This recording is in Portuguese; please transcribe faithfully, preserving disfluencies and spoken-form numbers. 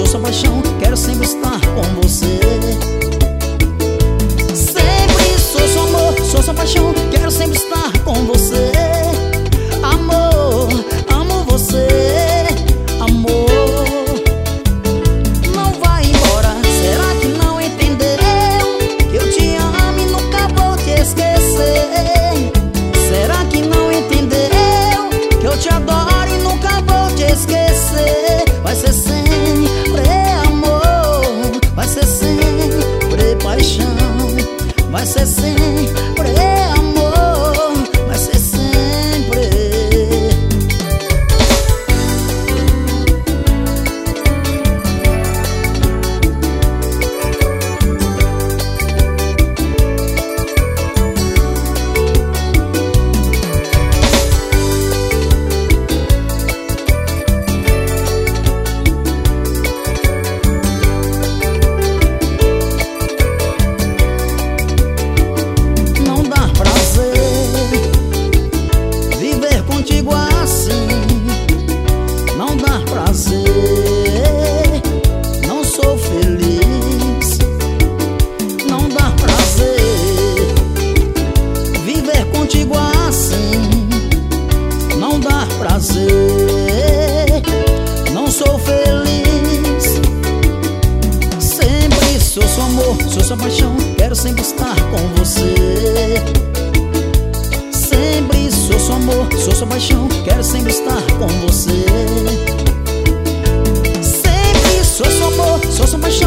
sua paixão, quero sempre estar com você. Sempre sou seu amor, sou sua paixão, quero sempre estar com você. Amor, amo você, amor. Não vai embora, será que não entendeu? Que eu te amo e nunca vou te esquecer. Será que não entendeu? Que eu te adoro e nunca vou te esquecer. Vai ser sempre amor, vai ser sempre paixão, vai ser sempre amor, vai ser sempre. Não sou feliz, não dá prazer viver contigo assim. Não dá prazer, não sou feliz. Sempre sou seu amor, sou sua paixão, quero sempre estar com você. Sempre sou seu amor, sou sua paixão, quero sempre estar com você. Sempre sou seu amor, sou sua paixão,